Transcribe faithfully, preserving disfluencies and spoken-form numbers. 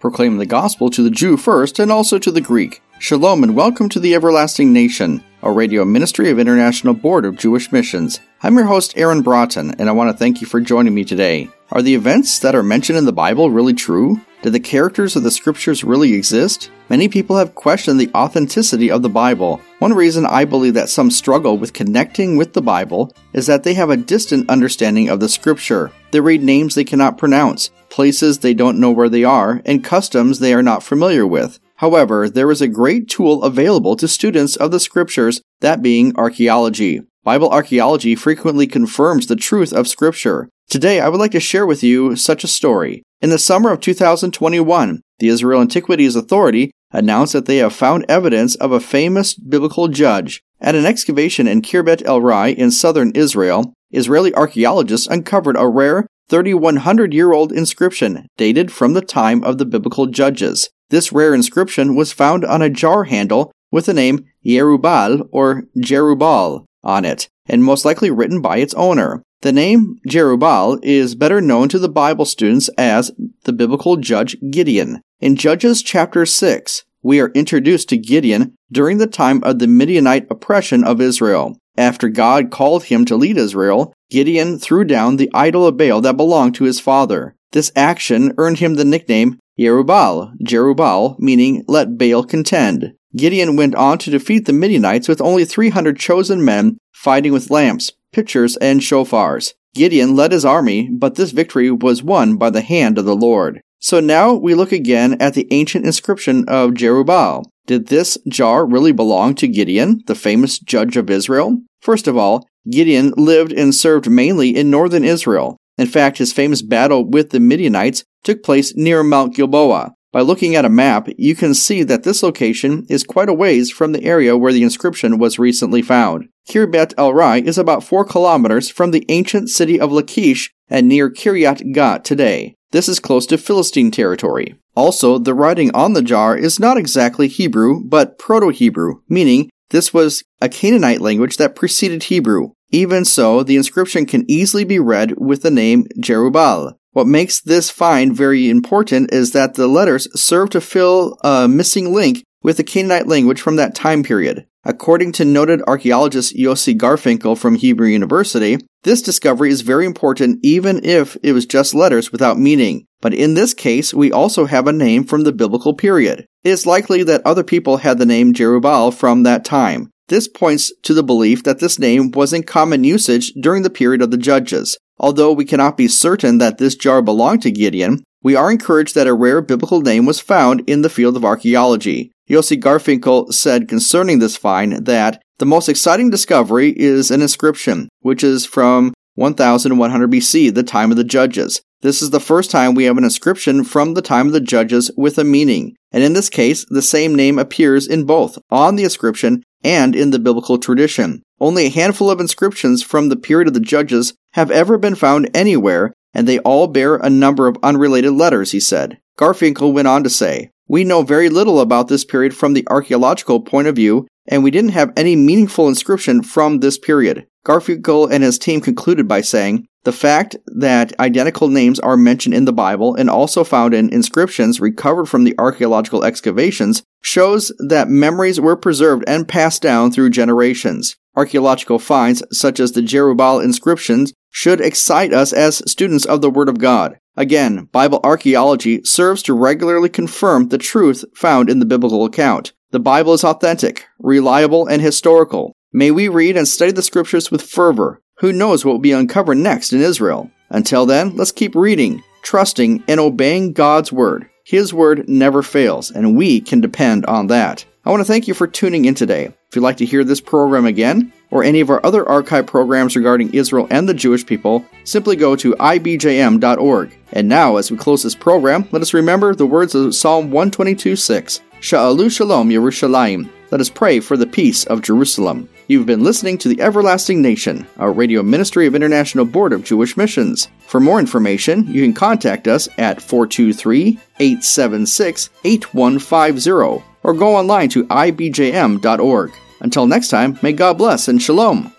proclaiming the gospel to the Jew first and also to the Greek. Shalom and welcome to the Everlasting Nation, a radio ministry of International Board of Jewish Missions. I'm your host, Aaron Broughton, and I want to thank you for joining me today. Are the events that are mentioned in the Bible really true? Do the characters of the scriptures really exist? Many people have questioned the authenticity of the Bible. One reason I believe that some struggle with connecting with the Bible is that they have a distant understanding of the scripture. They read names they cannot pronounce, places they don't know where they are, and customs they are not familiar with. However, there is a great tool available to students of the scriptures, that being archaeology. Bible archaeology frequently confirms the truth of scripture. Today, I would like to share with you such a story. In the summer of two thousand twenty-one, the Israel Antiquities Authority announced that they have found evidence of a famous biblical judge. At an excavation in Khirbet el-Rai in southern Israel, Israeli archaeologists uncovered a rare thirty-one hundred year old inscription dated from the time of the biblical judges. This rare inscription was found on a jar handle with the name Yerubal or Jerubal on it, and most likely written by its owner. The name Jerubal is better known to the Bible students as the biblical judge Gideon. In Judges chapter six, we are introduced to Gideon during the time of the Midianite oppression of Israel. After God called him to lead Israel, Gideon threw down the idol of Baal that belonged to his father. This action earned him the nickname Yerubal, Jerubal, meaning let Baal contend. Gideon went on to defeat the Midianites with only three hundred chosen men fighting with lamps, pitchers, and shofars. Gideon led his army, but this victory was won by the hand of the Lord. So now we look again at the ancient inscription of Jerubal. Did this jar really belong to Gideon, the famous judge of Israel? First of all, Gideon lived and served mainly in northern Israel. In fact, his famous battle with the Midianites took place near Mount Gilboa. By looking at a map, you can see that this location is quite a ways from the area where the inscription was recently found. Khirbet el-Rai is about four kilometers from the ancient city of Lachish and near Kiryat Gat today. This is close to Philistine territory. Also, the writing on the jar is not exactly Hebrew, but Proto-Hebrew, meaning this was a Canaanite language that preceded Hebrew. Even so, the inscription can easily be read with the name Jerubal. What makes this find very important is that the letters serve to fill a missing link with the Canaanite language from that time period. According to noted archaeologist Yossi Garfinkel from Hebrew University, this discovery is very important even if it was just letters without meaning. But in this case, we also have a name from the biblical period. It is likely that other people had the name Jerubal from that time. This points to the belief that this name was in common usage during the period of the Judges. Although we cannot be certain that this jar belonged to Gideon, we are encouraged that a rare biblical name was found in the field of archaeology. Yossi Garfinkel said concerning this find that the most exciting discovery is an inscription, which is from one thousand one hundred B C, the time of the Judges. This is the first time we have an inscription from the time of the Judges with a meaning, and in this case, the same name appears in both, on the inscription and in the biblical tradition. Only a handful of inscriptions from the period of the Judges have ever been found anywhere, and they all bear a number of unrelated letters, he said. Garfinkel went on to say, "We know very little about this period from the archaeological point of view, and we didn't have any meaningful inscription from this period." Garfinkel and his team concluded by saying, "The fact that identical names are mentioned in the Bible and also found in inscriptions recovered from the archaeological excavations shows that memories were preserved and passed down through generations. Archaeological finds such as the Jerubal inscriptions should excite us as students of the Word of God. Again, Bible archaeology serves to regularly confirm the truth found in the biblical account. The Bible is authentic, reliable, and historical. May we read and study the scriptures with fervor. Who knows what will be uncovered next in Israel? Until then, let's keep reading, trusting, and obeying God's Word. His Word never fails, and we can depend on that. I want to thank you for tuning in today. If you'd like to hear this program again, or any of our other archive programs regarding Israel and the Jewish people, simply go to I B J M dot org. And now, as we close this program, let us remember the words of Psalm one twenty-two six. Sha'alu Shalom Yerushalayim. Let us pray for the peace of Jerusalem. You've been listening to the Everlasting Nation, a radio ministry of International Board of Jewish Missions. For more information, you can contact us at four two three, eight seven six, eight one five zero or go online to I B J M dot org. Until next time, may God bless and shalom.